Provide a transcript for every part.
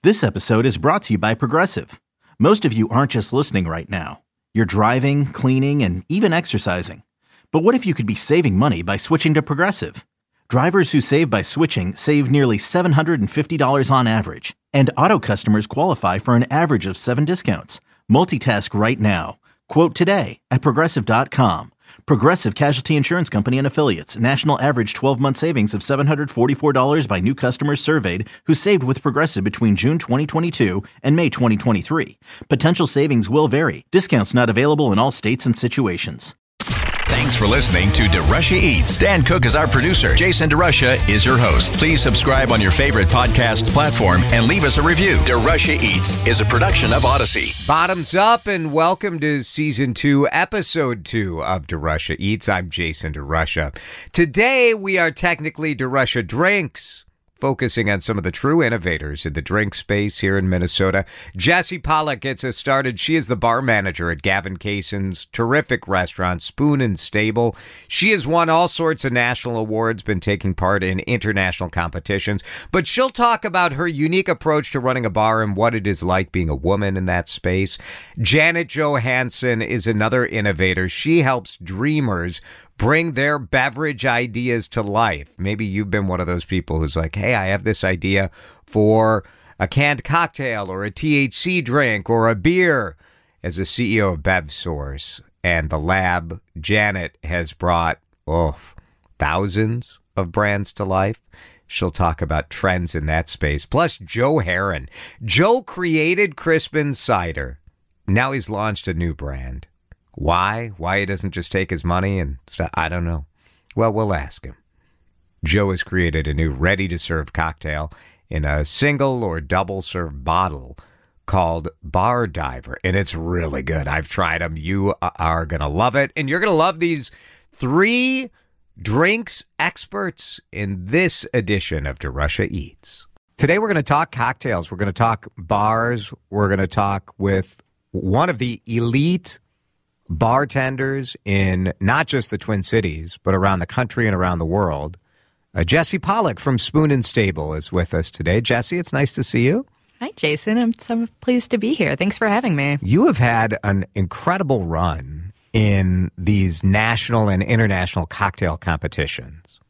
This episode is brought to you by Progressive. Most of you aren't just listening right now. You're driving, cleaning, and even exercising. But what if you could be saving money by switching to Progressive? Drivers who save by switching save nearly $750 on average. And auto customers qualify for an average of 7 discounts. Multitask right now. Quote today at Progressive.com. Progressive Casualty Insurance Company and Affiliates. National average 12-month savings of $744 by new customers surveyed who saved with Progressive between June 2022 and May 2023. Potential savings will vary. Discounts not available in all states and situations. Thanks for listening to DeRusha Eats. Dan Cook is our producer. Jason DeRusha is your host. Please subscribe on your favorite podcast platform and leave us a review. DeRusha Eats is a production of Odyssey. Bottoms up and welcome to Season 2, Episode 2 of DeRusha Eats. I'm Jason DeRusha. Today we are technically DeRusha Drinks, focusing on some of the true innovators in the drink space here in Minnesota. Jessie Pollock gets us started. She is the bar manager at Gavin Kaysen's terrific restaurant, Spoon and Stable. She has won all sorts of national awards, been taking part in international competitions, but she'll talk about her unique approach to running a bar and what it is like being a woman in that space. Janet Johansson is another innovator. She helps dreamers bring their beverage ideas to life. Maybe you've been one of those people who's like, hey, I have this idea for a canned cocktail or a THC drink or a beer. As the CEO of BevSource and the lab, Janet has brought thousands of brands to life. She'll talk about trends in that space. Plus, Joe Herron. Joe created Crispin Cider. Now he's launched a new brand. Why? Why he doesn't just take his money and stuff? I don't know. Well, we'll ask him. Joe has created a new ready-to-serve cocktail in a single or double-serve bottle called Bar Diver, and it's really good. I've tried them. You are going to love it, and you're going to love these 3 drinks experts in this edition of DeRusha Eats. Today we're going to talk cocktails. We're going to talk bars. We're going to talk with one of the elite bartenders in not just the Twin Cities, but around the country and around the world. Jessie Pollock from Spoon and Stable is with us today. Jessie, it's nice to see you. Hi, Jason. I'm so pleased to be here. Thanks for having me. You have had an incredible run in these national and international cocktail competitions.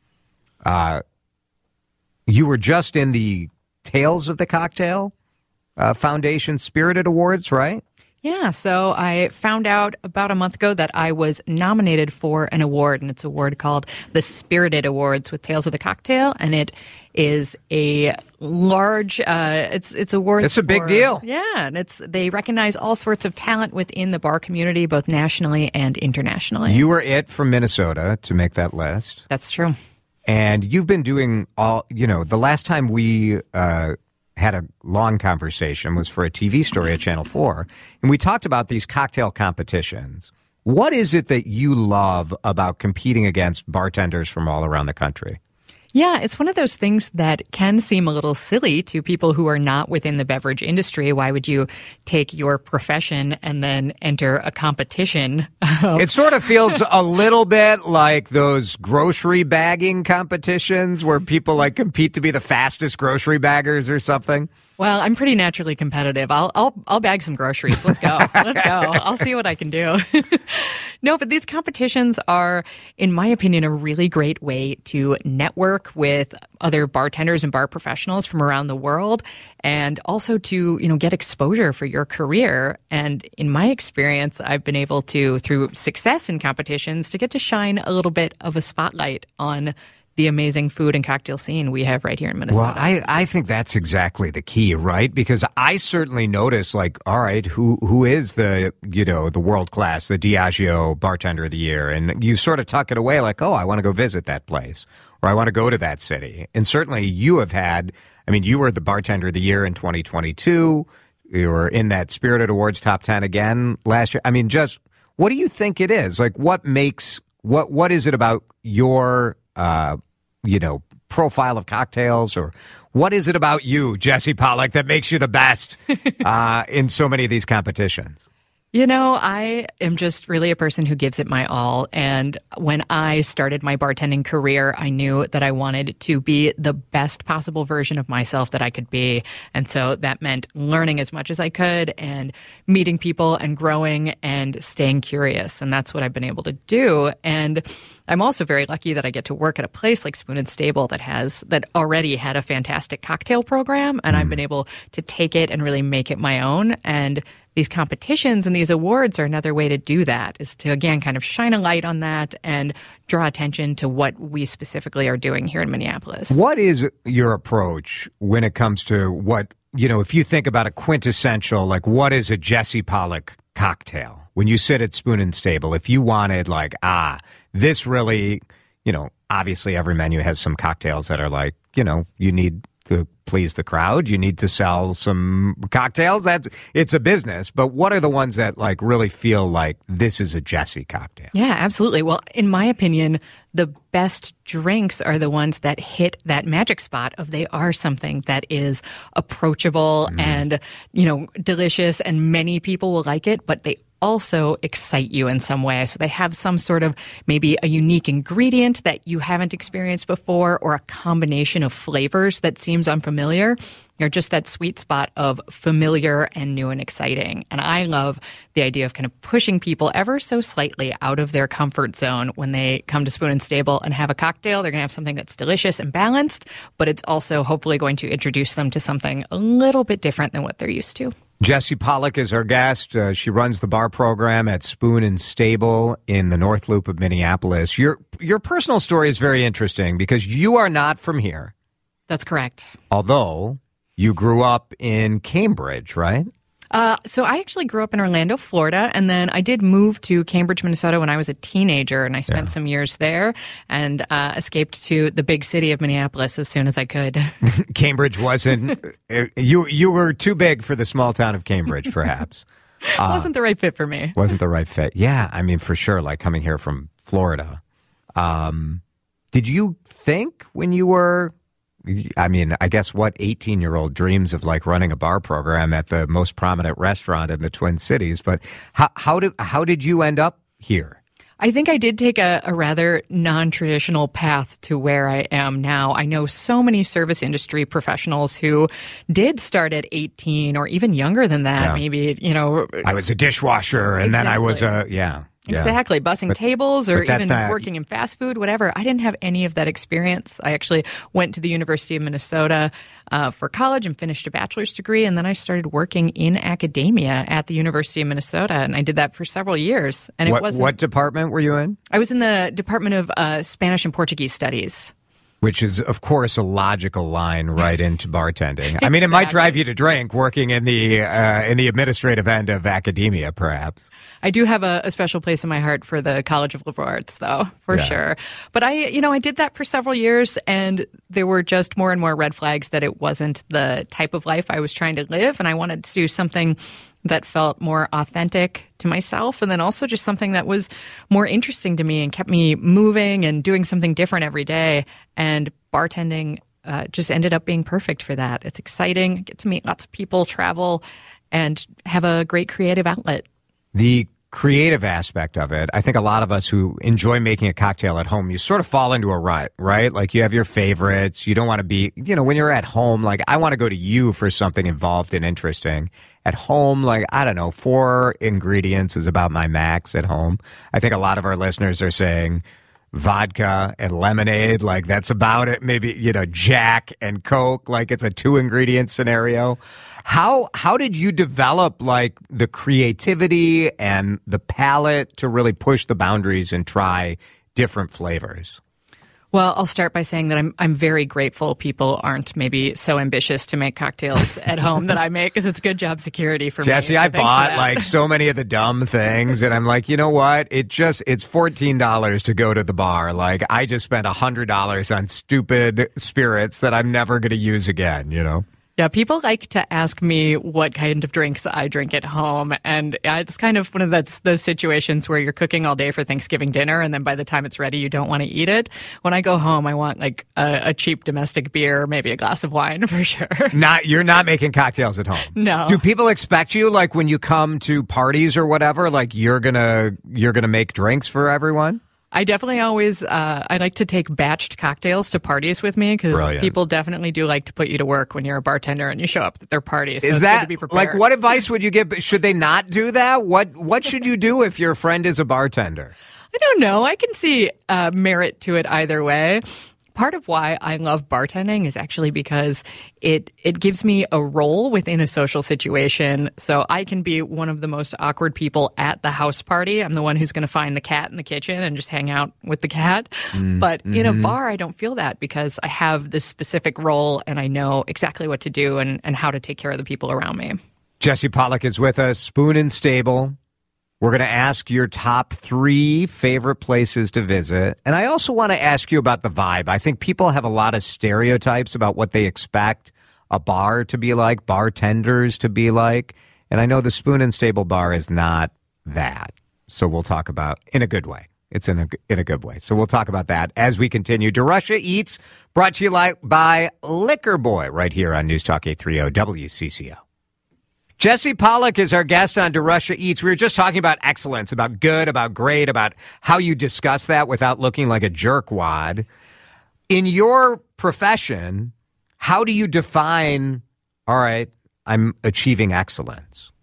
You were just in the Tales of the Cocktail Foundation Spirited Awards, right? Yeah, so I found out about a month ago that I was nominated for an award, and it's an award called the Spirited Awards with Tales of the Cocktail, and it is a large, it's awards. It's a big deal. Yeah, and they recognize all sorts of talent within the bar community, both nationally and internationally. You were it from Minnesota to make that list. That's true. And you've been doing the last time we had a long conversation was for a TV story at Channel 4, and we talked about these cocktail competitions. What is it that you love about competing against bartenders from all around the country? Yeah, it's one of those things that can seem a little silly to people who are not within the beverage industry. Why would you take your profession and then enter a competition? It sort of feels a little bit like those grocery bagging competitions where people like compete to be the fastest grocery baggers or something. Well, I'm pretty naturally competitive. I'll bag some groceries. Let's go. Let's go. I'll see what I can do. No, but these competitions are, in my opinion, a really great way to network with other bartenders and bar professionals from around the world, and also to, get exposure for your career. And in my experience, I've been able to, through success in competitions, to get to shine a little bit of a spotlight on the amazing food and cocktail scene we have right here in Minnesota. Well, I think that's exactly the key, right? Because I certainly notice, like, all right, who is the world class, the Diageo bartender of the year? And you sort of tuck it away like, oh, I want to go visit that place, or I want to go to that city. And certainly you have had, you were the bartender of the year in 2022. You were in that Spirited Awards top 10 again last year. Just what do you think it is? Like, what is it about your profile of cocktails, or what is it about you, Jessie Pollock, that makes you the best in so many of these competitions? You know, I am just really a person who gives it my all. And when I started my bartending career, I knew that I wanted to be the best possible version of myself that I could be. And so that meant learning as much as I could and meeting people and growing and staying curious. And that's what I've been able to do. And I'm also very lucky that I get to work at a place like Spoon and Stable that already had a fantastic cocktail program. And I've been able to take it and really make it my own. And these competitions and these awards are another way to do that, is to, again, kind of shine a light on that and draw attention to what we specifically are doing here in Minneapolis. What is your approach when it comes to what, if you think about a quintessential, like what is a Jesse Pollock cocktail? When you sit at Spoon and Stable, if you wanted this really, obviously every menu has some cocktails that are like, you need to please the crowd. You need to sell some cocktails. It's a business. But what are the ones that like really feel like this is a Jesse cocktail? Yeah, absolutely. Well, in my opinion, the best drinks are the ones that hit that magic spot of they are something that is approachable and, delicious, and many people will like it, but they also excite you in some way. So they have some sort of maybe a unique ingredient that you haven't experienced before, or a combination of flavors that seems unfamiliar. You're just that sweet spot of familiar and new and exciting. And I love the idea of kind of pushing people ever so slightly out of their comfort zone when they come to Spoon and Stable and have a cocktail. They're going to have something that's delicious and balanced, but it's also hopefully going to introduce them to something a little bit different than what they're used to. Jesse Pollock is our guest. She runs the bar program at Spoon and Stable in the North Loop of Minneapolis. Your personal story is very interesting because you are not from here. That's correct. Although you grew up in Cambridge, right? So I actually grew up in Orlando, Florida, and then I did move to Cambridge, Minnesota when I was a teenager, and I spent some years there and escaped to the big city of Minneapolis as soon as I could. Cambridge wasn't you were too big for the small town of Cambridge, perhaps. Wasn't the right fit for me. Wasn't the right fit. Yeah, I mean, for sure, like coming here from Florida. Did you think when you were, I guess what 18-year-old dreams of like running a bar program at the most prominent restaurant in the Twin Cities, but how did you end up here? I think I did take a rather non-traditional path to where I am now. I know so many service industry professionals who did start at 18 or even younger than that. Yeah. Maybe, I was a dishwasher and then I was Exactly. Bussing tables or even not working in fast food, whatever. I didn't have any of that experience. I actually went to the University of Minnesota for college and finished a bachelor's degree. And then I started working in academia at the University of Minnesota. And I did that for several years. And what department were you in? I was in the Department of Spanish and Portuguese Studies. Which is, of course, a logical line right into bartending. Exactly. I mean, it might drive you to drink working in the administrative end of academia, perhaps. I do have a special place in my heart for the College of Liberal Arts, though, for sure. But I did that for several years, and there were just more and more red flags that it wasn't the type of life I was trying to live, and I wanted to do something that felt more authentic to myself, and then also just something that was more interesting to me and kept me moving and doing something different every day. And bartending just ended up being perfect for that. It's exciting, I get to meet lots of people, travel, and have a great creative outlet. The creative aspect of it, I think a lot of us who enjoy making a cocktail at home, you sort of fall into a rut, right? Like you have your favorites. You don't want to be, when you're at home, like I want to go to you for something involved and interesting. At home, like, I don't know, 4 ingredients is about my max at home. I think a lot of our listeners are saying vodka and lemonade, like that's about it. Maybe, Jack and Coke, like it's a 2-ingredient scenario. How did you develop like the creativity and the palate to really push the boundaries and try different flavors? Well, I'll start by saying that I'm very grateful people aren't maybe so ambitious to make cocktails at home that I make, because it's good job security for Jesse, me. I bought like so many of the dumb things, and I'm like, you know what? It's $14 to go to the bar. Like I just spent $100 on stupid spirits that I'm never going to use again, Yeah, Yeah, people like to ask me what kind of drinks I drink at home. And it's kind of one of those situations where you're cooking all day for Thanksgiving dinner, and then by the time it's ready, you don't want to eat it. When I go home, I want like a cheap domestic beer, maybe a glass of wine for sure. You're not making cocktails at home. No. Do people expect you, like when you come to parties or whatever, like you're gonna make drinks for everyone? I definitely always, I like to take batched cocktails to parties with me because people definitely do like to put you to work when you're a bartender and you show up at their parties. So Is it's that, good to be prepared. like, what advice would you give? Should they not do that? What should you do if your friend is a bartender? I don't know. I can see merit to it either way. Part of why I love bartending is actually because it gives me a role within a social situation. So I can be one of the most awkward people at the house party. I'm the one who's going to find the cat in the kitchen and just hang out with the cat. But in a bar, I don't feel that because I have this specific role and I know exactly what to do and how to take care of the people around me. Jesse Pollock is with us, Spoon and Stable. We're going to ask your top 3 favorite places to visit. And I also want to ask you about the vibe. I think people have a lot of stereotypes about what they expect a bar to be like, bartenders to be like. And I know the Spoon and Stable bar is not that. So we'll talk about in a good way. It's in a good way. So we'll talk about that as we continue. DeRusha Eats, brought to you by Liquor Boy, right here on News Talk 830 WCCO. Jesse Pollock is our guest on DeRusha Eats. We were just talking about excellence, about good, about great, about how you discuss that without looking like a jerkwad. In your profession, how do you define, all right, I'm achieving excellence?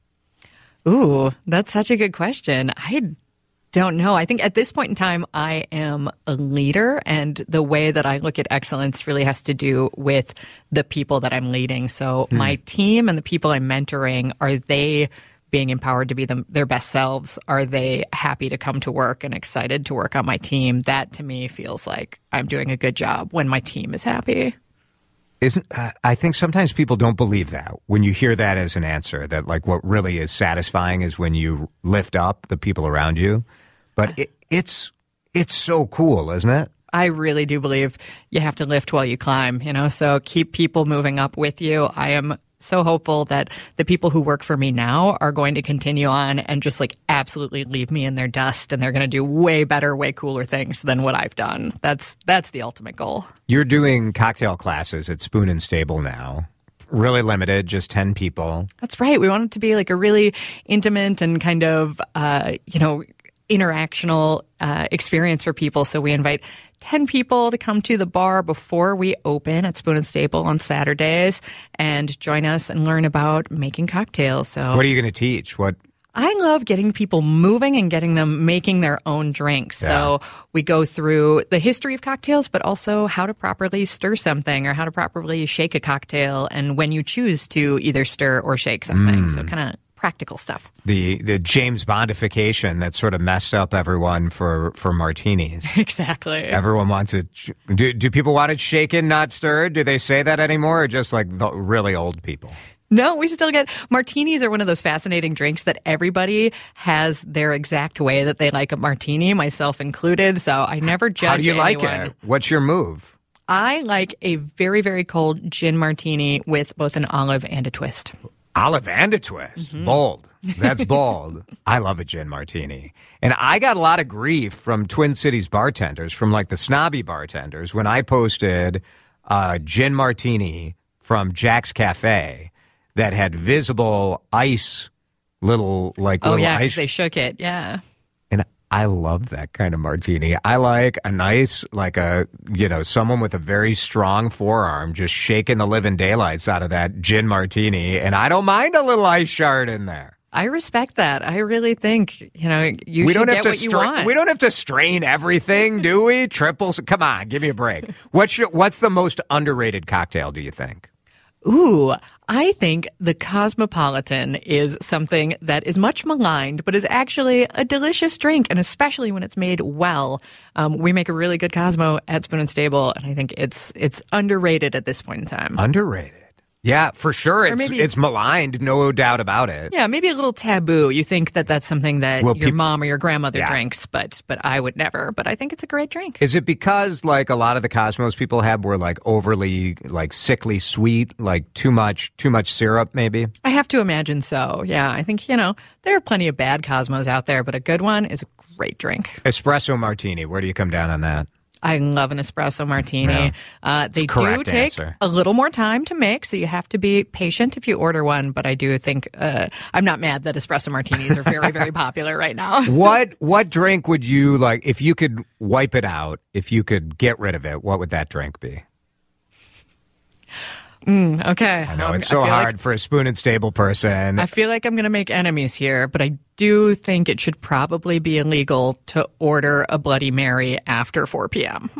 Ooh, that's such a good question. I don't know. I think at this point in time, I am a leader, and the way that I look at excellence really has to do with the people that I'm leading. So my team and the people I'm mentoring, are they being empowered to be their best selves? Are they happy to come to work and excited to work on my team? That to me feels like I'm doing a good job when my team is happy. I think sometimes people don't believe that when you hear that as an answer, that like what really is satisfying is when you lift up the people around you. But it's so cool, isn't it? I really do believe you have to lift while you climb, so keep people moving up with you. I am so hopeful that the people who work for me now are going to continue on and just like absolutely leave me in their dust, and they're going to do way better, way cooler things than what I've done. That's the ultimate goal. You're doing cocktail classes at Spoon and Stable now. Really limited, just 10 people. That's right. We want it to be like a really intimate and kind of, interactional experience for people. So we invite 10 people to come to the bar before we open at Spoon and Stable on Saturdays and join us and learn about making cocktails. So what are you going to teach? I love getting people moving and getting them making their own drinks. Yeah. So we go through the history of cocktails, but also how to properly stir something or how to properly shake a cocktail and when you choose to either stir or shake something. So kind of practical stuff. The James Bondification that sort of messed up everyone for martinis. Exactly. Everyone wants it. Do people want it shaken, not stirred? Do they say that anymore, or just like the really old people? No, we still get martinis are one of those fascinating drinks that everybody has their exact way that they like a martini, myself included. So I never judge anyone. How do you like it? What's your move? I like a very, very cold gin martini with both an olive and a twist. Olive and a twist. Mm-hmm. Bold. That's bold. I love a gin martini. And I got a lot of grief from Twin Cities bartenders, from like the snobby bartenders, when I posted a gin martini from Jack's Cafe that had visible ice, little ice. They shook it. Yeah. And I love that kind of martini. I like a nice, someone with a very strong forearm just shaking the living daylights out of that gin martini. And I don't mind a little ice shard in there. I respect that. I really think, you should get what you want. We don't have to strain everything, do we? Triples. Come on, give me a break. What's the most underrated cocktail, do you think? Ooh, I think the Cosmopolitan is something that is much maligned, but is actually a delicious drink, and especially when it's made well. We make a really good Cosmo at Spoon and Stable, and I think it's underrated at this point in time. Underrated. Yeah, for sure. maybe- It's maligned, no doubt about it. Yeah, maybe a little taboo. You think that that's something that your mom or your grandmother Yeah. drinks, but I would never. But I think it's a great drink. Is it because like a lot of the Cosmos people have were like overly like sickly sweet, like too much syrup maybe? I have to imagine so. Yeah, I think, there are plenty of bad Cosmos out there, but a good one is a great drink. Espresso martini, where do you come down on that? I love an espresso martini. They do correct take answer. a little more time to make, so you have to be patient if you order one. But I do think I'm not mad that espresso martinis are very, very popular right now. What drink would you like if you could wipe it out? If you could get rid of it, what would that drink be? Okay. I know it's so hard for a Spoon and Stable person. I feel like I'm going to make enemies here, but I do think it should probably be illegal to order a Bloody Mary after 4 p.m.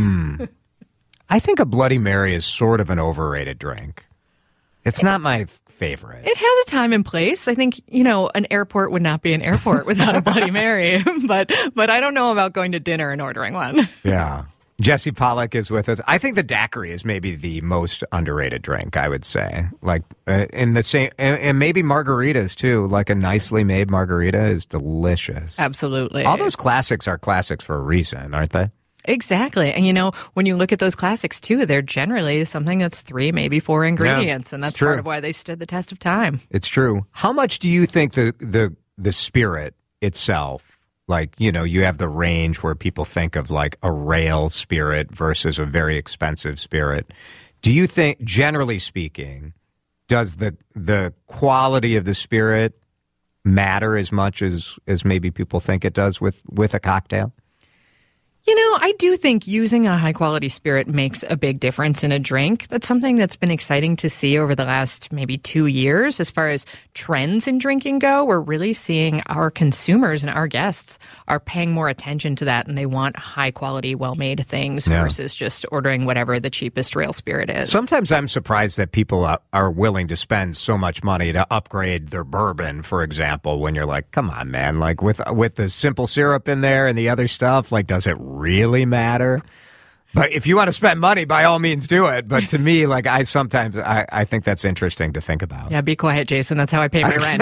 I think a Bloody Mary is sort of an overrated drink. It's not my favorite. It has a time and place. I think, an airport would not be an airport without a Bloody Mary, but I don't know about going to dinner and ordering one. Yeah. Jesse Pollock is with us. I think the daiquiri is maybe the most underrated drink, I would say. Like in the same, and maybe margaritas too. Like a nicely made margarita is delicious. Absolutely. All those classics are classics for a reason, aren't they? Exactly. And when you look at those classics too, they're generally something that's 3, maybe 4 ingredients. And that's true. part of why they stood the test of time. It's true. How much do you think the spirit itself, like, you have the range where people think of like a rail spirit versus a very expensive spirit. Do you think, generally speaking, does the quality of the spirit matter as much as maybe people think it does with a cocktail? I do think using a high quality spirit makes a big difference in a drink. That's something that's been exciting to see over the last maybe 2 years. As far as trends in drinking go, we're really seeing our consumers and our guests are paying more attention to that, and they want high quality, well made things versus just ordering whatever the cheapest rail spirit is. Sometimes I'm surprised that people are willing to spend so much money to upgrade their bourbon, for example, when you're like, come on, man, like with the simple syrup in there and the other stuff, like, does it really matter? But if you want to spend money, by all means do it. But to me, like, I think that's interesting to think about. Yeah, be quiet, Jason. That's how I pay my rent,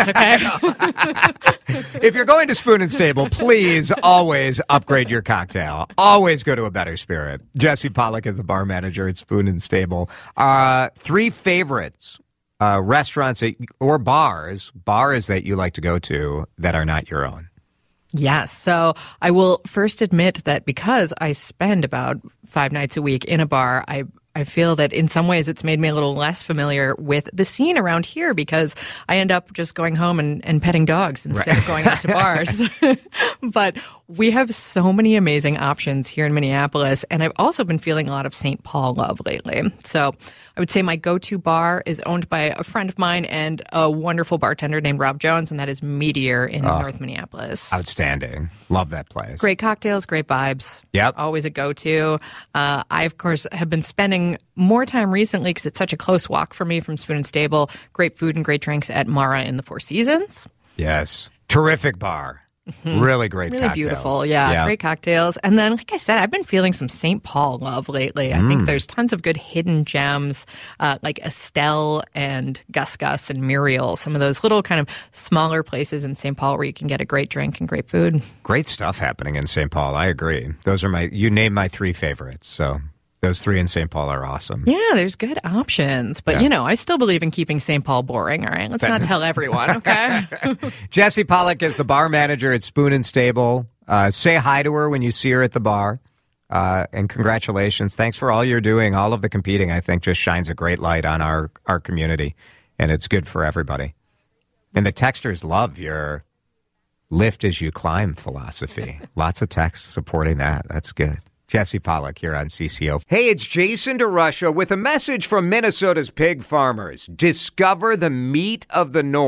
okay? If you're going to Spoon and Stable, please always upgrade your cocktail. Always go to a better spirit. Jesse Pollock is the bar manager at Spoon and Stable. 3 favorites, restaurants or bars that you like to go to that are not your own. Yes. So I will first admit that because I spend about 5 nights a week in a bar, I feel that in some ways it's made me a little less familiar with the scene around here because I end up just going home and petting dogs instead of going out to bars. But we have so many amazing options here in Minneapolis, and I've also been feeling a lot of St. Paul love lately. So I would say my go-to bar is owned by a friend of mine and a wonderful bartender named Rob Jones, and that is Meteor in North Minneapolis. Outstanding. Love that place. Great cocktails, great vibes. Yep. Always a go-to. I, of course, have been spending more time recently because it's such a close walk for me from Spoon and Stable. Great food and great drinks at Mara in the Four Seasons. Yes. Terrific bar. Really great Really cocktails. beautiful. Yeah, great cocktails. And then, like I said, I've been feeling some St. Paul love lately. I think there's tons of good hidden gems like Estelle and Gus Gus and Muriel, some of those little kind of smaller places in St. Paul where you can get a great drink and great food. Great stuff happening in St. Paul. I agree. Those are you named my 3 favorites. So those 3 in St. Paul are awesome. Yeah, there's good options. But, I still believe in keeping St. Paul boring, all right? Let's not tell everyone, okay? Jesse Pollock is the bar manager at Spoon and Stable. Say hi to her when you see her at the bar. And congratulations. Thanks for all you're doing. All of the competing, I think, just shines a great light on our community. And it's good for everybody. And the texters love your lift as you climb philosophy. Lots of texts supporting that. That's good. Jesse Pollock here on CCO. Hey, it's Jason DeRusha with a message from Minnesota's pig farmers. Discover the meat of the North.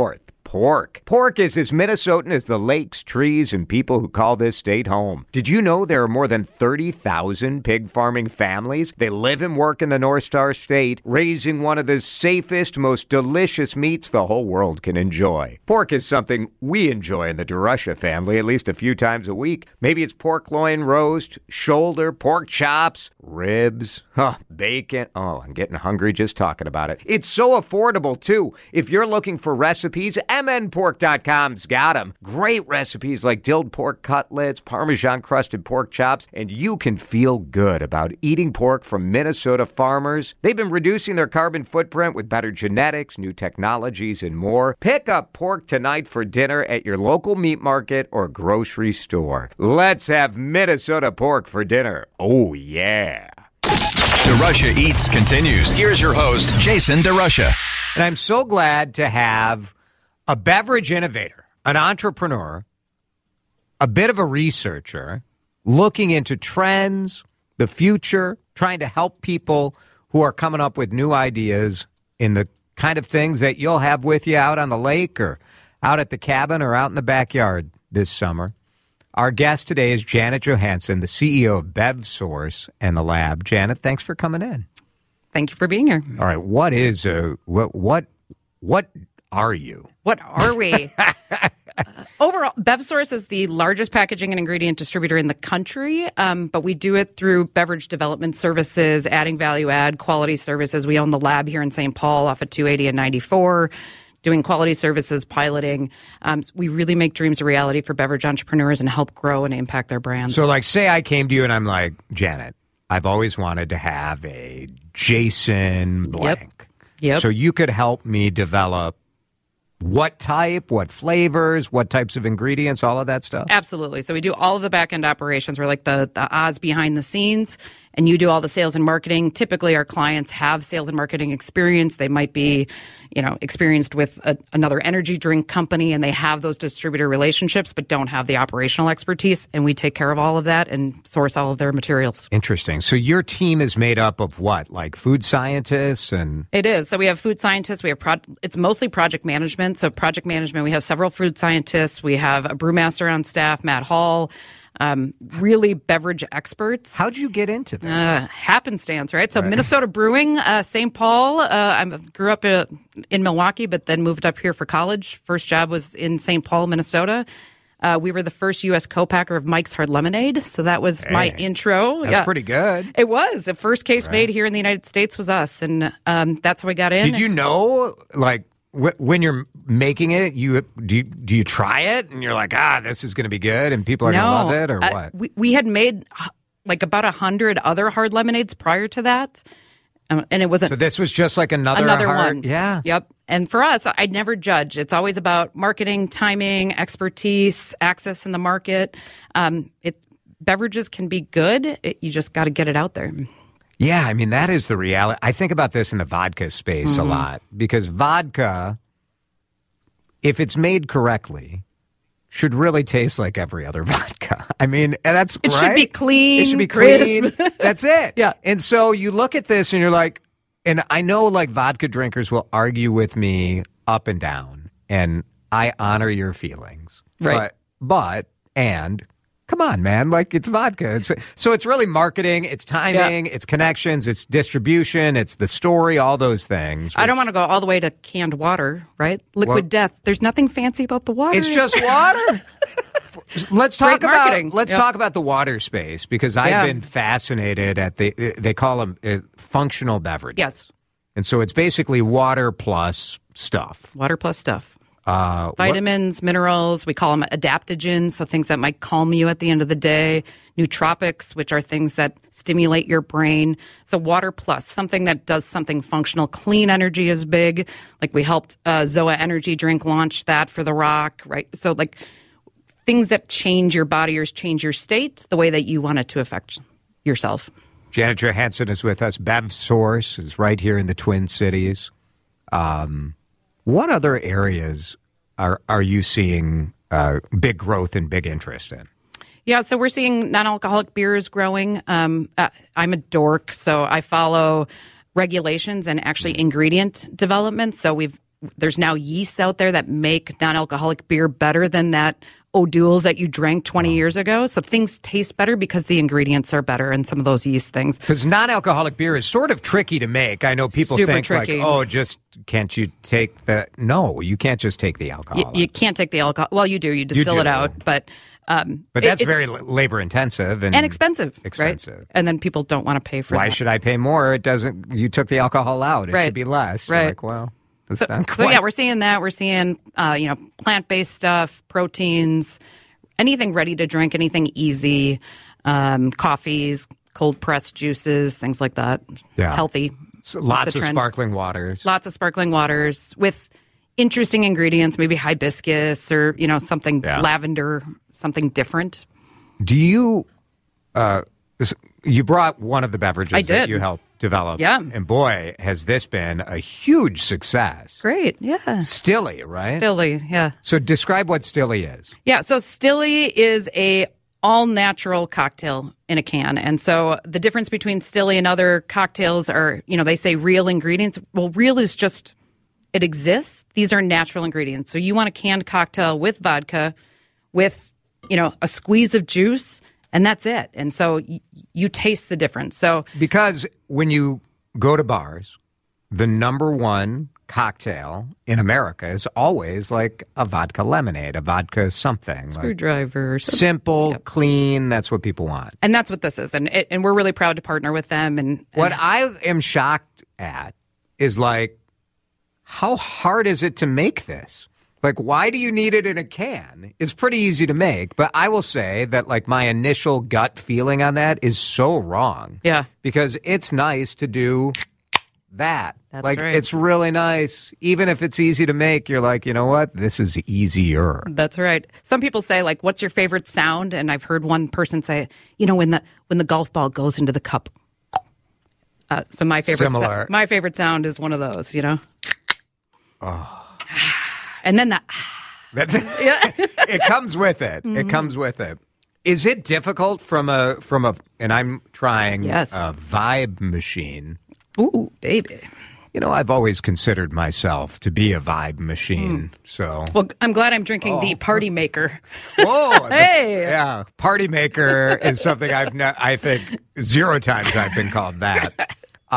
pork. Pork is as Minnesotan as the lakes, trees, and people who call this state home. Did you know there are more than 30,000 pig farming families? They live and work in the North Star State, raising one of the safest, most delicious meats the whole world can enjoy. Pork is something we enjoy in the DeRusha family at least a few times a week. Maybe it's pork loin roast, shoulder, pork chops, ribs, bacon. Oh, I'm getting hungry just talking about it. It's so affordable, too. If you're looking for recipes, mnpork.com's got them. Great recipes like dilled pork cutlets, Parmesan-crusted pork chops, and you can feel good about eating pork from Minnesota farmers. They've been reducing their carbon footprint with better genetics, new technologies, and more. Pick up pork tonight for dinner at your local meat market or grocery store. Let's have Minnesota pork for dinner. Oh, yeah. DeRusha Eats continues. Here's your host, Jason DeRusha. And I'm so glad to have a beverage innovator, an entrepreneur, a bit of a researcher, looking into trends, the future, trying to help people who are coming up with new ideas in the kind of things that you'll have with you out on the lake or out at the cabin or out in the backyard this summer. Our guest today is Janet Johansson, the CEO of BevSource and the Lab. Janet, thanks for coming in. Thank you for being here. All right, what is what are you? What are we? Overall, BevSource is the largest packaging and ingredient distributor in the country, but we do it through beverage development services, adding value add, quality services. We own the lab here in St. Paul off of 280 and 94. Doing quality services, piloting. We really make dreams a reality for beverage entrepreneurs and help grow and impact their brands. So, like, say I came to you and I'm like, Janet, I've always wanted to have a Jason blank. Yep. So you could help me develop what type, what flavors, what types of ingredients, all of that stuff? Absolutely. So we do all of the back-end operations. We're like the Oz behind the scenes, and you do all the sales and marketing. Typically, our clients have sales and marketing experience. They might be, experienced with another energy drink company, and they have those distributor relationships, but don't have the operational expertise. And we take care of all of that and source all of their materials. Interesting. So your team is made up of what, like food scientists and? It is. So we have food scientists. We have it's mostly project management. So project management, we have several food scientists. We have a brewmaster on staff, Matt Hall. Really beverage experts. How'd you get into that? Happenstance, right? So Minnesota Brewing, St. Paul. I grew up in Milwaukee, but then moved up here for college. First job was in St. Paul, Minnesota. We were the first U.S. co-packer of Mike's Hard Lemonade, so that was my intro. That's pretty good. It was. The first case made here in the United States was us, and that's how we got in. Did you know, like, when you're making it, do you try it and you're like, this is going to be good and people are going to love it, or what? We had made like about 100 other hard lemonades prior to that, and it wasn't. So this was just like another one. Yeah. Yep. And for us, I'd never judge. It's always about marketing, timing, expertise, access in the market. Beverages can be good. You just got to get it out there. Yeah, I mean, that is the reality. I think about this in the vodka space a lot, because vodka, if it's made correctly, should really taste like every other vodka. I mean, that's it right. Should be clean. It should be crisp. clean. That's it. Yeah. And so you look at this and you're like, and I know like vodka drinkers will argue with me up and down, and I honor your feelings. Right. But come on, man. Like, it's vodka. So it's really marketing, it's timing, it's connections, it's distribution, it's the story, all those things. I don't want to go all the way to canned water, right? Liquid death. There's nothing fancy about the water. It's just water. Let's talk about the water space, because I've been fascinated at they call them functional beverages. Yes. And so it's basically water plus stuff. Water plus stuff. Vitamins, minerals, we call them adaptogens, so things that might calm you at the end of the day. Nootropics, which are things that stimulate your brain. So water plus, something that does something functional. Clean energy is big. Like we helped Zoa Energy Drink launch that for The Rock, right? So like things that change your body or change your state the way that you want it to affect yourself. Janet Johansson is with us. BevSource is right here in the Twin Cities. What other areas are you seeing big growth and big interest in? Yeah, so we're seeing non-alcoholic beers growing. I'm a dork, so I follow regulations and actually ingredient development. So we've There's now yeasts out there that make non-alcoholic beer better than that O'Doul's that you drank 20 years ago. So things taste better because the ingredients are better and some of those yeast things. Because non-alcoholic beer is sort of tricky to make. I know people Super think tricky. like, oh, just can't you take the... No, you can't just take the alcohol. You can't take the alcohol. Well, you do. You distill it out. But that's very labor intensive and expensive. Right? And then people don't want to pay for that. Why should I pay more? It doesn't... You took the alcohol out. It should be less. Right. You're like, well... So yeah, we're seeing that. We're seeing, plant-based stuff, proteins, anything ready to drink, anything easy, coffees, cold-pressed juices, things like that. Yeah. Healthy. So lots of sparkling waters. Lots of sparkling waters with interesting ingredients, maybe hibiscus or, something lavender, something different. Do you... you brought one of the beverages that you helped develop. Yeah. And boy, has this been a huge success. Great, yeah. Stilly, right? Stilly, yeah. So describe what Stilly is. Yeah, so Stilly is a all-natural cocktail in a can. And so the difference between Stilly and other cocktails are, they say real ingredients. Well, real is just, it exists. These are natural ingredients. So you want a canned cocktail with vodka, with, a squeeze of juice, and that's it. And so you taste the difference. So because when you go to bars, the number one cocktail in America is always like a vodka lemonade, a vodka something. Screwdriver. Like simple, clean. That's what people want. And that's what this is. And we're really proud to partner with them. And what I am shocked at is like, how hard is it to make this? Like, why do you need it in a can? It's pretty easy to make, but I will say that, like, my initial gut feeling on that is so wrong. Yeah. Because it's nice to do that. That's like, right. It's really nice. Even if it's easy to make, you're like, you know what? This is easier. That's right. Some people say, like, what's your favorite sound? And I've heard one person say, when the golf ball goes into the cup. So my favorite sound is one of those, Oh. And then That's it. Yeah. It comes with it. Mm-hmm. It comes with it. Is it difficult from a and I'm trying a vibe machine. Ooh, baby. I've always considered myself to be a vibe machine. So well, I'm glad I'm drinking the Party Maker. Whoa. Hey. Yeah. Party Maker is something I think 0 times I've been called that.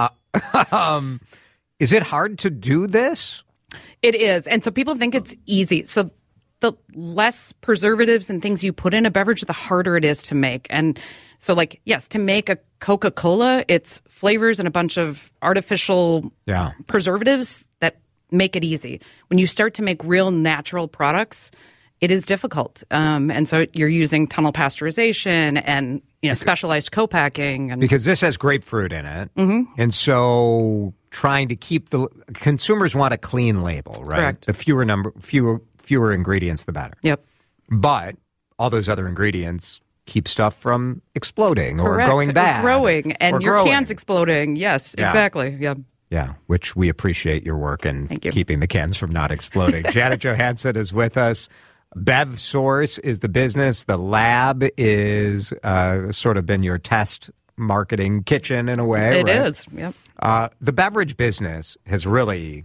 Is it hard to do this? It is. And so people think it's easy. So the less preservatives and things you put in a beverage, the harder it is to make. And so, like, yes, to make a Coca-Cola, it's flavors and a bunch of artificial preservatives that make it easy. When you start to make real natural products, it is difficult. And so you're using tunnel pasteurization and, specialized co-packing. Because this has grapefruit in it. Mm-hmm. And so trying to keep the consumers want a clean label, right? Correct. The fewer ingredients, the better. Yep. But all those other ingredients keep stuff from exploding Correct. Or going bad. Or growing. And or your growing. can's exploding. Yes, exactly. Yeah. Yeah, which we appreciate your work in keeping the cans from not exploding. Janet Johansson is with us. Bev Source is the business. The lab is sort of been your test marketing kitchen in a way. It is, yep. The beverage business has really...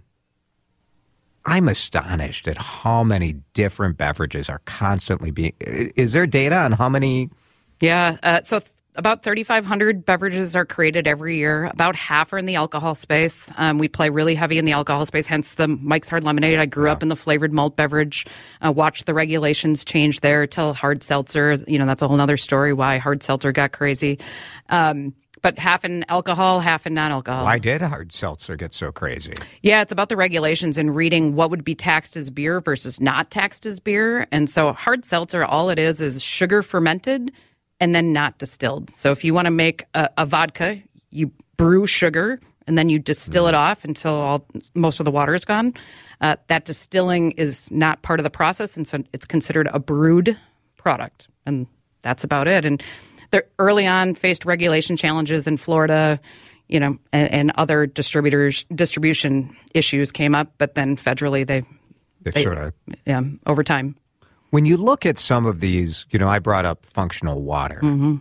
I'm astonished at how many different beverages are constantly being... Is there data on how many... Yeah, so about 3,500 beverages are created every year. About half are in the alcohol space. We play really heavy in the alcohol space, hence the Mike's Hard Lemonade. I grew up in the flavored malt beverage, watched the regulations change there till hard seltzer. That's a whole other story why hard seltzer got crazy. But half in alcohol, half in non-alcohol. Why did hard seltzer get so crazy? Yeah, it's about the regulations and reading what would be taxed as beer versus not taxed as beer. And so hard seltzer, all it is sugar fermented and then not distilled. So if you want to make a vodka, you brew sugar and then you distill it off until most of the water is gone. That distilling is not part of the process, and so it's considered a brewed product. And that's about it. And they're early on faced regulation challenges in Florida, and other distribution issues came up, but then federally they sort of over time. When you look at some of these, I brought up functional water. Mm-hmm.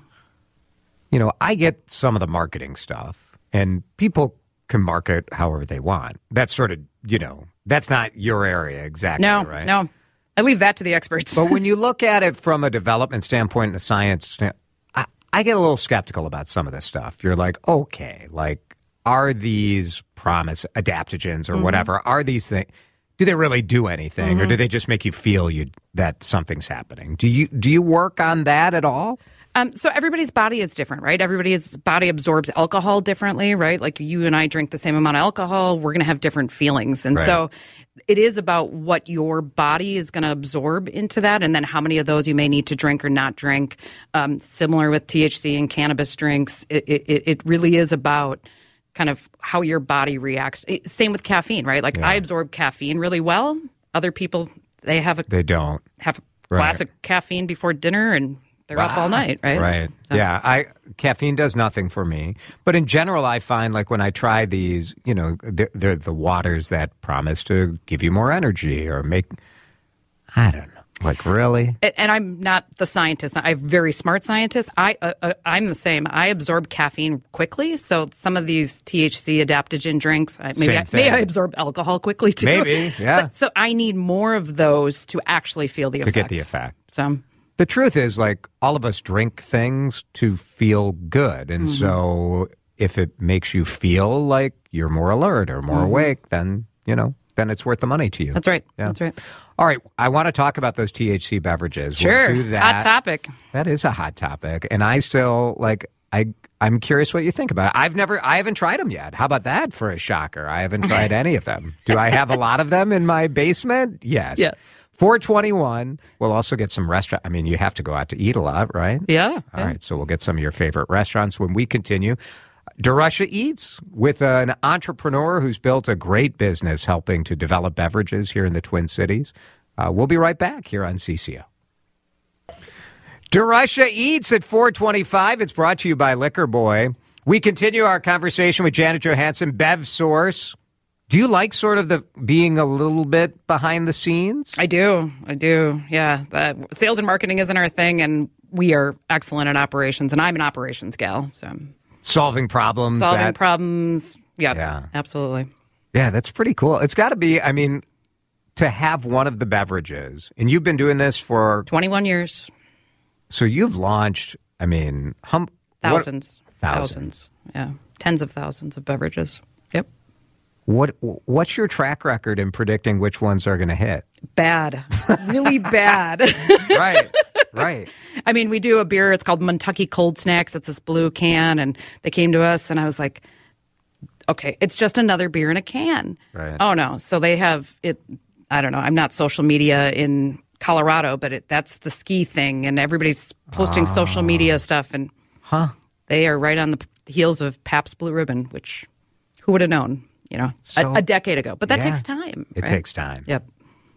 I get some of the marketing stuff, and people can market however they want. That's sort of that's not your area exactly, right? No. I leave that to the experts. But when you look at it from a development standpoint and a science I get a little skeptical about some of this stuff. You're like, okay, like, are these promise adaptogens or whatever, are these things, do they really do anything or do they just make you feel that something's happening? Do you work on that at all? So everybody's body is different, right? Everybody's body absorbs alcohol differently, right? Like you and I drink the same amount of alcohol, we're going to have different feelings. And so it is about what your body is going to absorb into that and then how many of those you may need to drink or not drink. Similar with THC and cannabis drinks, it really is about kind of how your body reacts. Same with caffeine, right? Like I absorb caffeine really well. Other people, they don't have a glass of caffeine before dinner and they're up all night, right? Right. So. Yeah. Caffeine does nothing for me. But in general, I find like when I try these, they're the waters that promise to give you more energy or I don't know. Like, really? And I'm not the scientist. I'm a very smart scientist. I'm the same. I absorb caffeine quickly. So some of these THC adaptogen drinks, maybe I absorb alcohol quickly too. Maybe, yeah. So I need more of those to actually feel the effect. To get the effect. So the truth is, like, all of us drink things to feel good. And so if it makes you feel like you're more alert or more awake, then, then it's worth the money to you. That's right. Yeah. That's right. All right. I want to talk about those THC beverages. Sure. We'll do that. Hot topic. That is a hot topic. And I still, I'm curious what you think about it. I haven't tried them yet. How about that for a shocker? I haven't tried any of them. Do I have a lot of them in my basement? Yes. Yes. 421. We'll also get some restaurant. I mean, you have to go out to eat a lot, right? Yeah. All right. So we'll get some of your favorite restaurants when we continue. DeRusha Eats with an entrepreneur who's built a great business helping to develop beverages here in the Twin Cities. We'll be right back here on CCO. DeRusha Eats at 425. It's brought to you by Liquor Boy. We continue our conversation with Janet Johansson, Bev Source. Do you like sort of the being a little bit behind the scenes? I do. Yeah. Sales and marketing isn't our thing, and we are excellent at operations, and I'm an operations gal. So solving problems. Yeah, absolutely. Yeah, that's pretty cool. It's got to be, I mean, to have one of the beverages, and you've been doing this for 21 years. So you've launched, I mean, thousands. Yeah, tens of thousands of beverages. Yep. What's your track record in predicting which ones are going to hit? Bad, really bad. Right. I mean, we do a beer. It's called Kentucky Cold Snacks. It's this blue can, and they came to us, and I was like, okay, it's just another beer in a can. Right. Oh no, so they have it. I don't know. I'm not social media in Colorado, but that's the ski thing, and everybody's posting social media stuff, and they are right on the heels of Pabst Blue Ribbon, which who would have known? A decade ago. But that takes time. It takes time. Yep.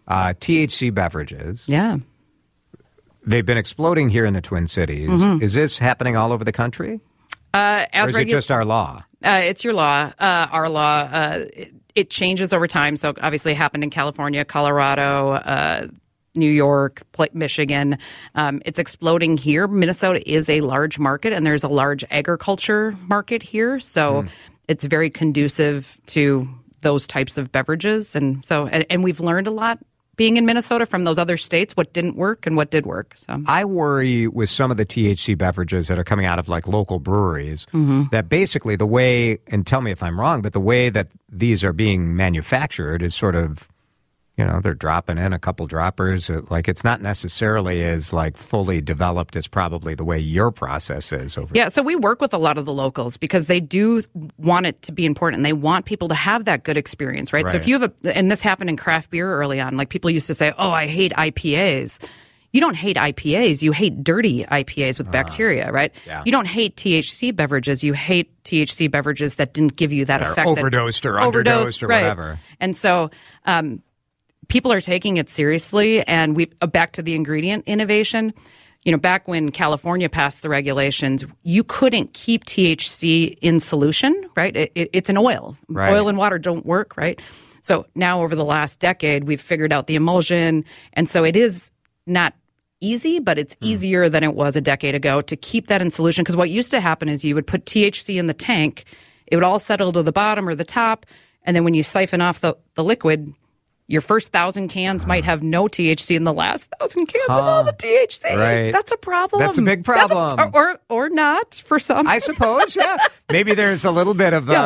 THC beverages. Yeah. They've been exploding here in the Twin Cities. Is this happening all over the country? Or is it just our law? It's your law, our law. It changes over time. So obviously it happened in California, Colorado, New York, Michigan. It's exploding here. Minnesota is a large market, and there's a large agriculture market here. So it's very conducive to those types of beverages. And so, and we've learned a lot being in Minnesota from those other states, what didn't work and what did work. So I worry with some of the THC beverages that are coming out of like local breweries that basically the way, and tell me if I'm wrong, but the way that these are being manufactured is sort of, they're dropping in a couple droppers. Like it's not necessarily as like fully developed as probably the way your process is over. Yeah, so we work with a lot of the locals because they do want it to be important. And they want people to have that good experience, right? So if you have and this happened in craft beer early on, like people used to say, oh, I hate IPAs. You don't hate IPAs. You hate dirty IPAs with bacteria, right? Yeah. You don't hate THC beverages. You hate THC beverages that didn't give you that effect. Overdosed or underdosed or whatever. And so people are taking it seriously, and we back to the ingredient innovation. Back when California passed the regulations, you couldn't keep THC in solution, right? It's an oil. Right. Oil and water don't work, right? So now over the last decade, we've figured out the emulsion, and so it is not easy, but it's easier than it was a decade ago to keep that in solution. Because what used to happen is you would put THC in the tank, it would all settle to the bottom or the top, And then when you siphon off the liquid, your first 1,000 cans might have no THC, and the last 1,000 cans have all the THC. Right. That's a problem. That's a big problem. Or not for some. I suppose, yeah. Maybe there's a little bit of, You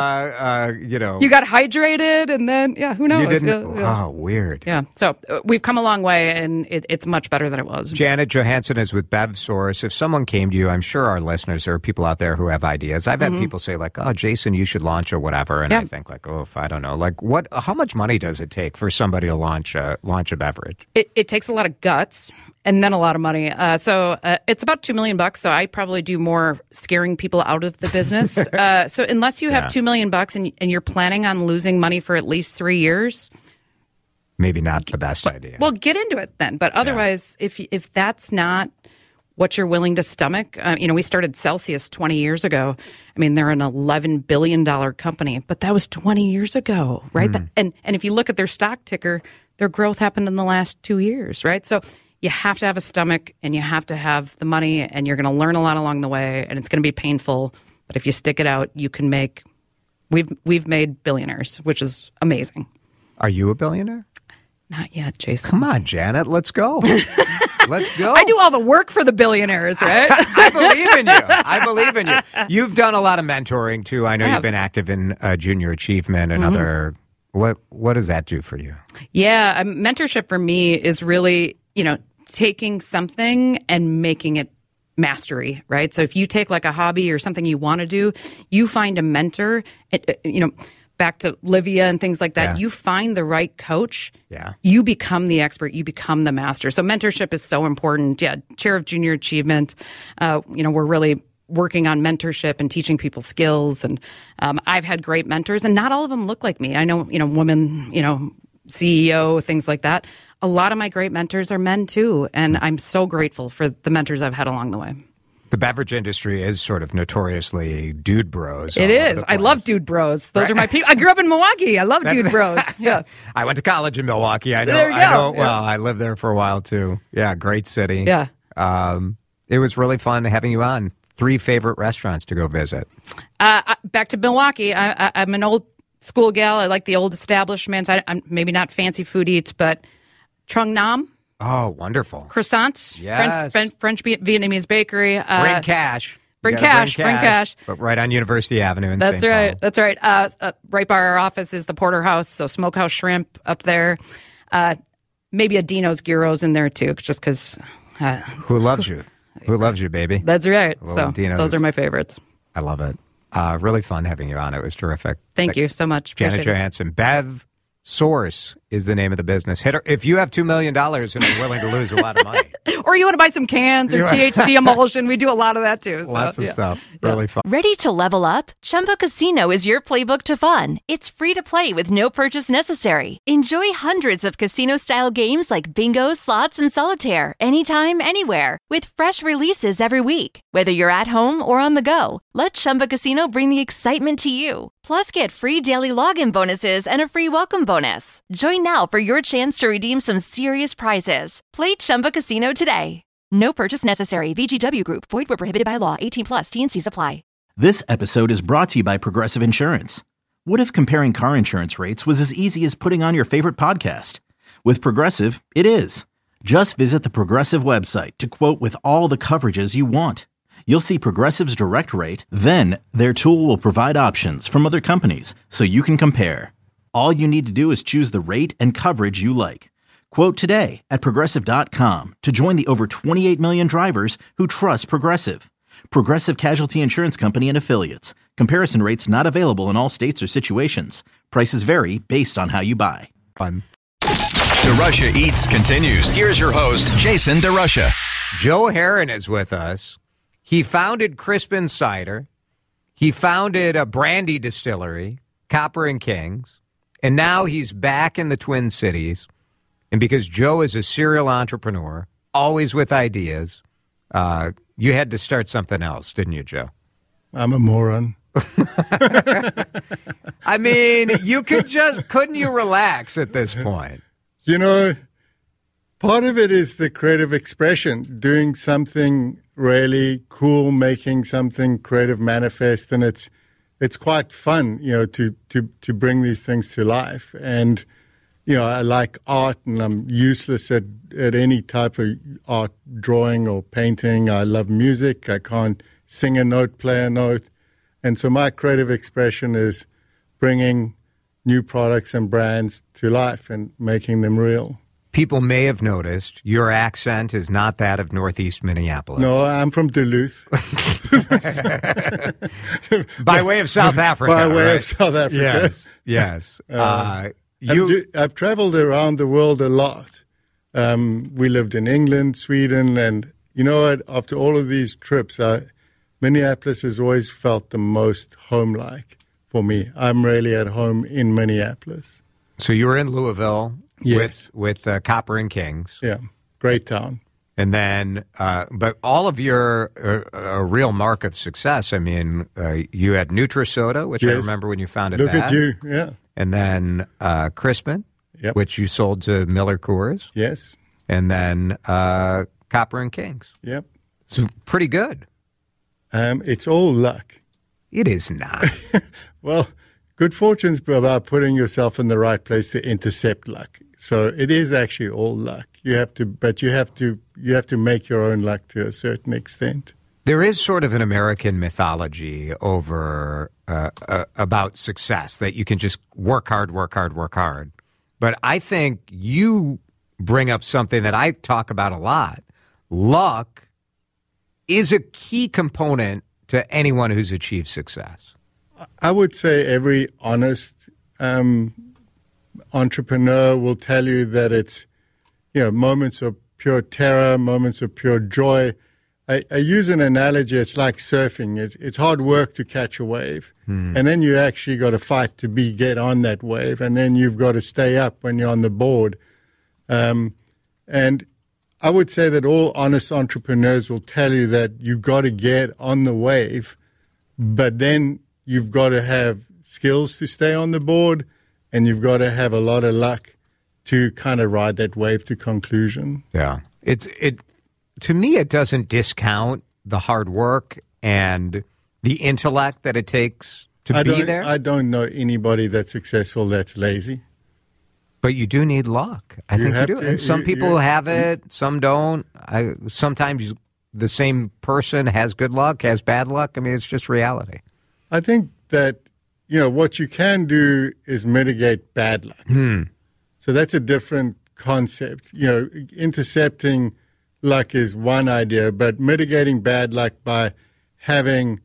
got hydrated, and then, who knows? You didn't. Oh, weird. Yeah. So we've come a long way, and it's much better than it was. Janet Johansson is with BevSource. If someone came to you, I'm sure our listeners or people out there who have ideas. I've had people say, like, oh, Jason, you should launch or whatever. And I think, like, I don't know. Like, how much money does it take for somebody to launch a beverage? It takes a lot of guts and then a lot of money. So it's about $2 million. So I probably do more scaring people out of the business. So unless you have $2 million and you're planning on losing money for at least 3 years, maybe not the best idea. Well, get into it then. But otherwise, if that's not what you're willing to stomach, we started Celsius 20 years ago. I mean, they're an $11 billion company, but that was 20 years ago, right? And if you look at their stock ticker, their growth happened in the last 2 years, right? So you have to have a stomach, and you have to have the money, and you're going to learn a lot along the way, and it's going to be painful. But if you stick it out, you can make. We've made billionaires, which is amazing. Are you a billionaire? Not yet, Jason. Come on, Janet, let's go. Let's go. I do all the work for the billionaires, right? I believe in you. You've done a lot of mentoring too. I know you've been active in Junior Achievement and other. What does that do for you? Yeah, mentorship for me is really, taking something and making it mastery, right? So if you take like a hobby or something you want to do, you find a mentor, back to Livia and things like that. You find the right coach. Yeah. You become the expert. You become the master. So mentorship is so important. Yeah. Chair of Junior Achievement. We're really working on mentorship and teaching people skills. And I've had great mentors, and not all of them look like me. I know, women, CEO, things like that. A lot of my great mentors are men too. And I'm so grateful for the mentors I've had along the way. The beverage industry is sort of notoriously dude bros. It is. I love dude bros. Those are my people. I grew up in Milwaukee. I love dude bros. Yeah. I went to college in Milwaukee. I know. There you go. I know. Well, I lived there for a while too. Yeah, great city. Yeah. It was really fun having you on. 3 favorite restaurants to go visit. Back to Milwaukee. I'm an old school gal. I like the old establishments. I'm maybe not fancy food eats, but Trung Nam. Oh, wonderful. Croissants. Yes. French Vietnamese bakery. Bring cash. Bring cash. But right on University Avenue in That's St. right. Paul. That's right. Right by our office is the Porterhouse, so Smokehouse Shrimp up there. Maybe a Dino's Gyros in there too, just because. Who loves you? Who loves you, baby? That's right. So Dino's. Those are my favorites. I love it. Really fun having you on. It was terrific. Thank you so much. Janet Johansson. BevSource is the name of the business. Hit her if you have $2 million and are willing to lose a lot of money. Or you want to buy some cans or THC emulsion. We do a lot of that too. So, Lots of stuff. Really fun. Ready to level up? Chumba Casino is your playbook to fun. It's free to play with no purchase necessary. Enjoy hundreds of casino-style games like bingo, slots, and solitaire anytime, anywhere. With fresh releases every week. Whether you're at home or on the go, let Chumba Casino bring the excitement to you. Plus, get free daily login bonuses and a free welcome bonus. Join now for your chance to redeem some serious prizes. Play Chumba Casino today. No purchase necessary. VGW Group. Void where prohibited by law. 18+. T&Cs apply. This episode is brought to you by Progressive Insurance. What if comparing car insurance rates was as easy as putting on your favorite podcast? With Progressive, it is. Just visit the Progressive website to quote with all the coverages you want. You'll see Progressive's direct rate, then their tool will provide options from other companies so you can compare. All you need to do is choose the rate and coverage you like. Quote today at Progressive.com to join the over 28 million drivers who trust Progressive. Progressive Casualty Insurance Company and Affiliates. Comparison rates not available in all states or situations. Prices vary based on how you buy. Fun. DeRusha Eats continues. Here's your host, Jason DeRusha. Joe Herron is with us. He founded Crispin Cider. He founded a brandy distillery, Copper and Kings. And now he's back in the Twin Cities. And because Joe is a serial entrepreneur, always with ideas, you had to start something else, didn't you, Joe? I'm a moron. I mean, couldn't you relax at this point? Part of it is the creative expression, doing something really cool, making something creative manifest, and it's it's quite fun, to bring these things to life. And, I like art, and I'm useless at any type of art, drawing or painting. I love music. I can't sing a note, play a note. And so my creative expression is bringing new products and brands to life and making them real. People may have noticed your accent is not that of Northeast Minneapolis. No, I'm from Duluth. By way of South Africa. By way right? of South Africa. Yes. I've traveled around the world a lot. We lived in England, Sweden, and you know what? After all of these trips, Minneapolis has always felt the most home-like for me. I'm really at home in Minneapolis. So you were in Louisville yes. with Copper and Kings. Yeah, great town. And then, but all of your a real mark of success. I mean, you had Nutrisoda, which I Yes. remember when you founded Look that. at you, yeah. And then Crispin, Yep. which you sold to Miller Coors. Yes, And then Copper and Kings. yep. So pretty good. It's all luck. It is not. Well, good fortune's about putting yourself in the right place to intercept luck. So it is actually all luck. You have to make your own luck to a certain extent. There is sort of an American mythology over about success, that you can just work hard, work hard, work hard. But I think you bring up something that I talk about a lot. Luck is a key component to anyone who's achieved success. I would say every honest entrepreneur will tell you that it's, moments of pure terror, moments of pure joy. I use an analogy. It's like surfing. It's hard work to catch a wave. And then you actually got to fight to get on that wave. And then you've got to stay up when you're on the board. And I would say that all honest entrepreneurs will tell you that you've got to get on the wave, but then you've got to have skills to stay on the board, and you've got to have a lot of luck to kind of ride that wave to conclusion. Yeah. To me, it doesn't discount the hard work and the intellect that it takes to be there. I don't know anybody that's successful that's lazy. But you do need luck. I think you do. to. And some people have it, some don't. Sometimes the same person has good luck, has bad luck. I mean, it's just reality. I think that, what you can do is mitigate bad luck. So that's a different concept. Intercepting luck is one idea, but mitigating bad luck by having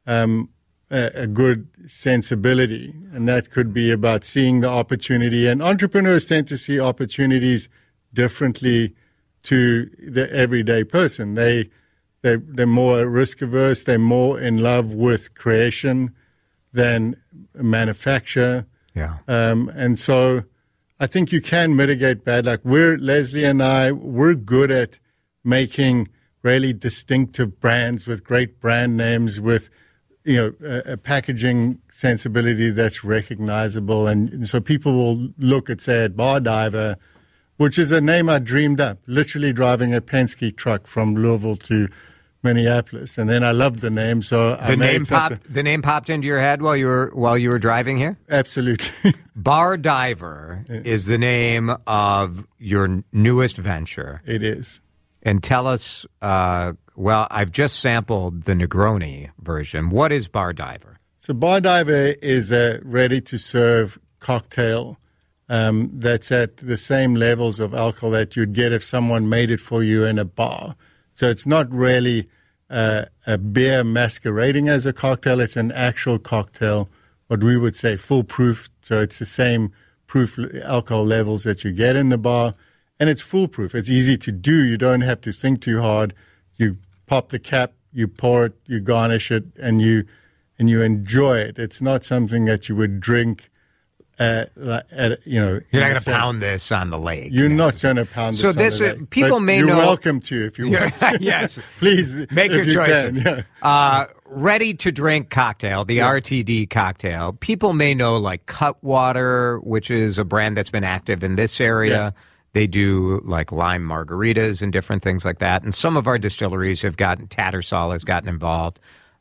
a good sensibility, and that could be about seeing the opportunity. And entrepreneurs tend to see opportunities differently to the everyday person. They're more risk averse. They're more in love with creation than manufacture. Yeah. And so I think you can mitigate bad luck. Leslie and I, we're good at making really distinctive brands with great brand names, with a packaging sensibility that's recognizable. And so people will look at, say, at Bar Diver, which is a name I dreamed up, literally driving a Penske truck from Louisville to Minneapolis. And then I loved the name, so I made something. The name popped into your head while you were driving here? Absolutely. Bar Diver is the name of your newest venture. It is. And tell us, I've just sampled the Negroni version. What is Bar Diver? So Bar Diver is a ready-to-serve cocktail that's at the same levels of alcohol that you'd get if someone made it for you in a bar. So it's not really a beer masquerading as a cocktail. It's an actual cocktail, what we would say foolproof. So it's the same proof alcohol levels that you get in the bar. And it's foolproof. It's easy to do. You don't have to think too hard. You pop the cap, you pour it, you garnish it, and you enjoy it. It's not something that you would drink You're not going to pound this on the lake. You're not going to pound this on the lake. People but may you're know. You're welcome to if you want. Yes. Please make your choices. Yeah. Ready to drink cocktail, the RTD cocktail. People may know like Cutwater, which is a brand that's been active in this area. Yeah. They do like lime margaritas and different things like that. And some of our distilleries have Tattersall has gotten involved.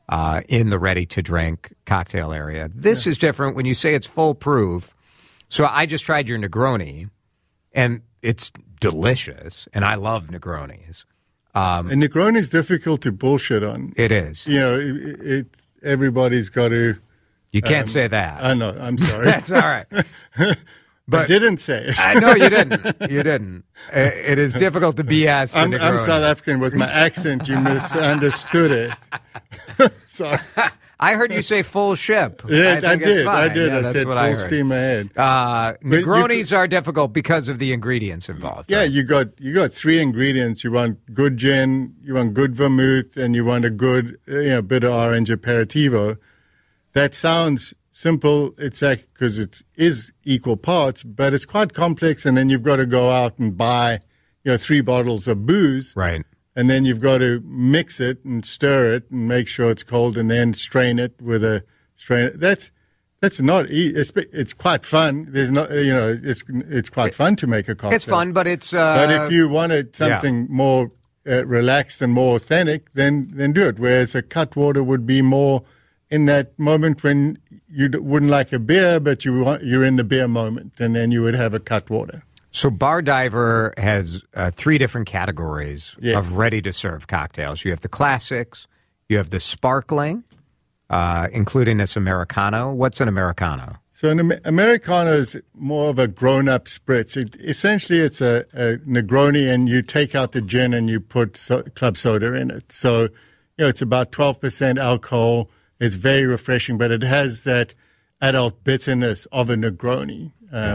in the ready-to-drink cocktail area. This is different when you say it's foolproof. So I just tried your Negroni, and it's delicious, and I love Negronis. And Negroni is difficult to bullshit on. It is. You know, everybody's got to. You can't say that. I know. I'm sorry. That's all right. But I didn't say it. I know you didn't. You didn't. It is difficult to BS. I'm South African. Was my accent? You misunderstood it. Sorry. I heard you say full ship. Yeah, I did. Yeah, I said full steam ahead. Negronis are difficult because of the ingredients involved. Yeah, right? you got three ingredients. You want good gin, you want good vermouth, and you want a good bitter orange aperitivo. That sounds simple. It's like because it is equal parts, but it's quite complex. And then you've got to go out and buy 3 bottles of booze. Right. And then you've got to mix it and stir it and make sure it's cold, and then strain it with a strainer. That's not easy. It's quite fun. There's not, it's quite fun to make a cocktail. It's fun, but it's. But if you wanted something more relaxed and more authentic, then do it. Whereas a Cutwater would be more in that moment when you wouldn't like a beer, but you're in the beer moment, and then you would have a Cutwater. So Bar Diver has 3 different categories of ready-to-serve cocktails. You have the classics, you have the sparkling, including this Americano. What's an Americano? So an Americano is more of a grown-up spritz. Essentially, it's a Negroni, and you take out the gin and you put club soda in it. So, it's about 12% alcohol. It's very refreshing, but it has that adult bitterness of a Negroni.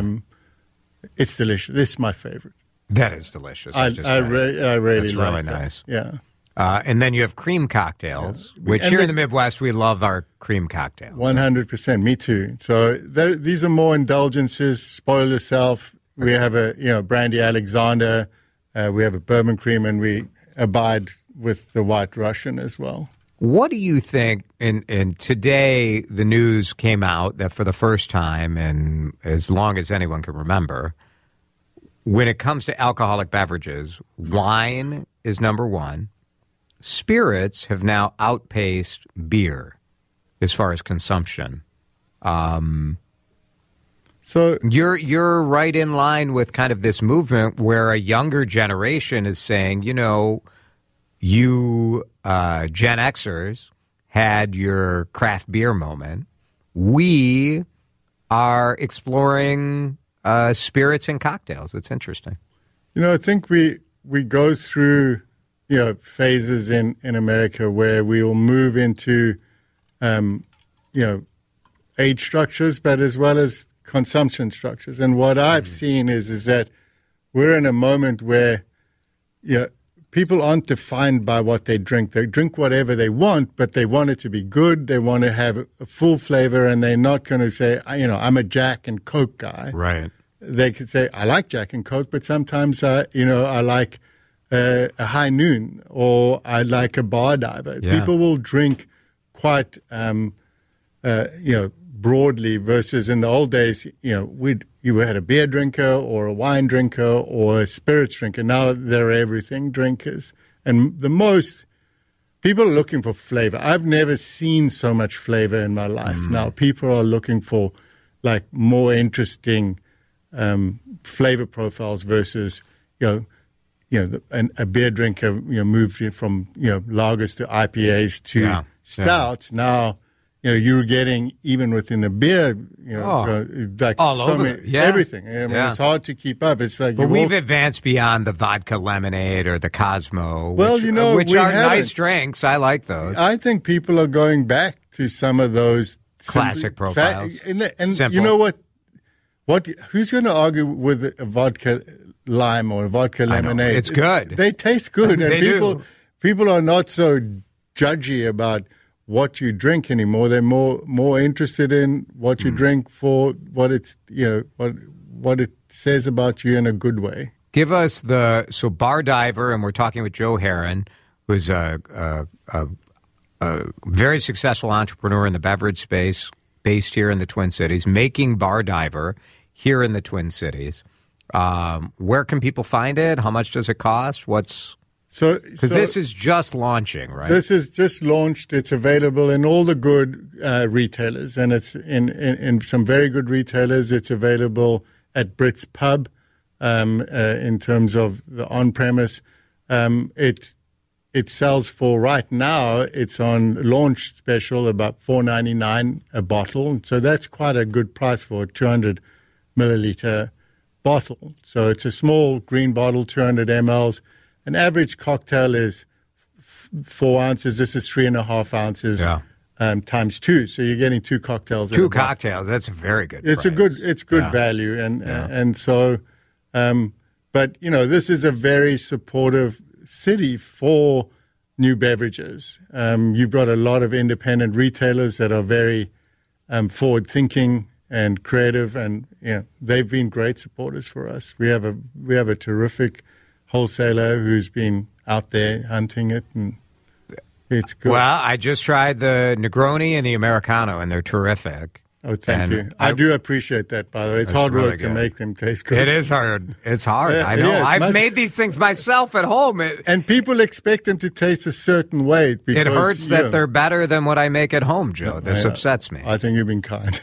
It's delicious. This is my favorite. That is delicious. I really That's like really that. nice. Yeah. And then you have cream cocktails, which here in the Midwest, we love our cream cocktails. 100%. Me too. So these are more indulgences. Spoil yourself. We have a Brandy Alexander. We have a bourbon cream, and we abide with the White Russian as well. What do you think, and today the news came out that for the first time, and as long as anyone can remember, when it comes to alcoholic beverages, wine is number 1. Spirits have now outpaced beer as far as consumption. So you're right in line with kind of this movement where a younger generation is saying, you Gen Xers had your craft beer moment. We are exploring spirits and cocktails. It's interesting. I think we go through phases in America where we will move into age structures, but as well as consumption structures. And what I've seen is that we're in a moment where people aren't defined by what they drink. They drink whatever they want, but they want it to be good. They want to have a full flavor, and they're not going to say, I'm a Jack and Coke guy. Right. They could say, I like Jack and Coke, but sometimes, I like a High Noon, or I like a Bar Diver. Yeah. People will drink quite, broadly versus in the old days, you had a beer drinker or a wine drinker or a spirits drinker. Now they're everything drinkers. And the most people are looking for flavor. I've never seen so much flavor in my life. Now people are looking for like more interesting flavor profiles versus, a beer drinker, moved from, lagers to IPAs to stouts. Now, you're getting, even within the beer, like all so over many, everything. I mean, it's hard to keep up. It's like, but we've advanced beyond the vodka lemonade or the Cosmo, well, which are nice drinks. I like those. I think people are going back to some of those classic profiles. And you know what? Who's going to argue with a vodka lime or a vodka lemonade? It's good. They taste good, They and people are not so judgy about what you drink anymore. They're more interested in what you drink for what it's what it says about you in a good way. Give us so Bar Diver, and we're talking with Joe Herron, who's a very successful entrepreneur in the beverage space, based here in the Twin Cities, making Bar Diver here in the Twin Cities. Where can people find it? How much does it cost? Because this is just launching, right? This is just launched. It's available in all the good retailers, and it's in some very good retailers. It's available at Brits Pub in terms of the on-premise. It sells for, right now, it's on launch special, about $4.99 a bottle. So that's quite a good price for a 200 milliliter bottle. So it's a small green bottle, 200 mLs. An average cocktail is 4 ounces. This is 3.5 ounces times 2. So you're getting 2 cocktails. 2 cocktails. That's a very good price. It's good value. And so, but, this is a very supportive city for new beverages. You've got a lot of independent retailers that are very forward-thinking and creative, and they've been great supporters for us. We have a terrific wholesaler who's been out there hunting it, and it's good. Well, I just tried the Negroni and the Americano, and they're terrific. Oh, thank you. I do appreciate that, by the way. It's hard work really to make them taste good. It is hard. It's hard. I know. I've made these things myself at home. And people expect them to taste a certain way. Because, it hurts that they're better than what I make at home, Joe. This upsets me. I think you've been kind.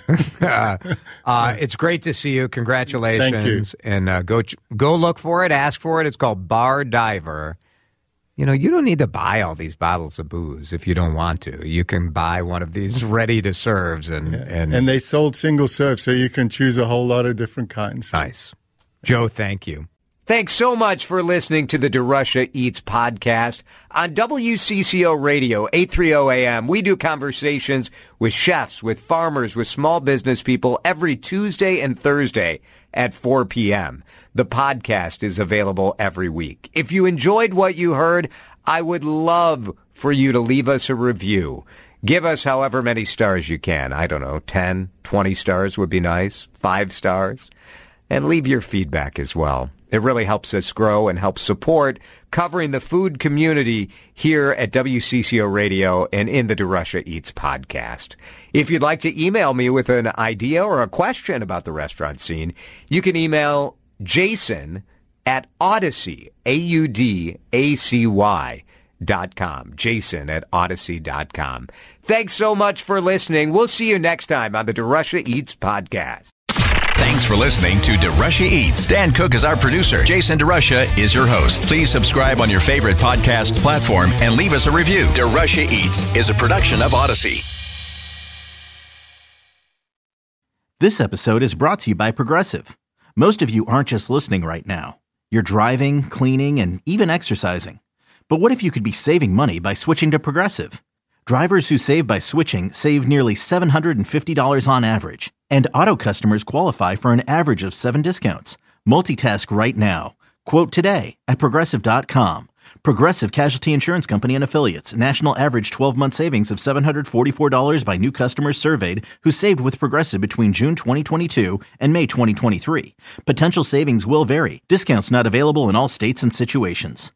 It's great to see you. Congratulations. Thank you. And go look for it. Ask for it. It's called Bar Diver. You don't need to buy all these bottles of booze if you don't want to. You can buy one of these ready to serves, and they sold single serve, so you can choose a whole lot of different kinds. Nice. Joe, thank you. Thanks so much for listening to the DeRusha Eats podcast on WCCO Radio, 830 AM. We do conversations with chefs, with farmers, with small business people every Tuesday and Thursday at 4 p.m. The podcast is available every week. If you enjoyed what you heard, I would love for you to leave us a review. Give us however many stars you can. I don't know, 10, 20 stars would be nice, 5 stars. And leave your feedback as well. It really helps us grow and helps support covering the food community here at WCCO Radio and in the DeRusha Eats podcast. If you'd like to email me with an idea or a question about the restaurant scene, you can email Jason at Odyssey, AUDACY.com. Jason at Odyssey.com. Thanks so much for listening. We'll see you next time on the DeRusha Eats podcast. Thanks for listening to DeRusha Eats. Dan Cook is our producer. Jason DeRusha is your host. Please subscribe on your favorite podcast platform and leave us a review. DeRusha Eats is a production of Odyssey. This episode is brought to you by Progressive. Most of you aren't just listening right now. You're driving, cleaning, and even exercising. But what if you could be saving money by switching to Progressive? Drivers who save by switching save nearly $750 on average. And auto customers qualify for an average of 7 discounts. Multitask right now. Quote today at Progressive.com. Progressive Casualty Insurance Company and Affiliates. National average 12-month savings of $744 by new customers surveyed who saved with Progressive between June 2022 and May 2023. Potential savings will vary. Discounts not available in all states and situations.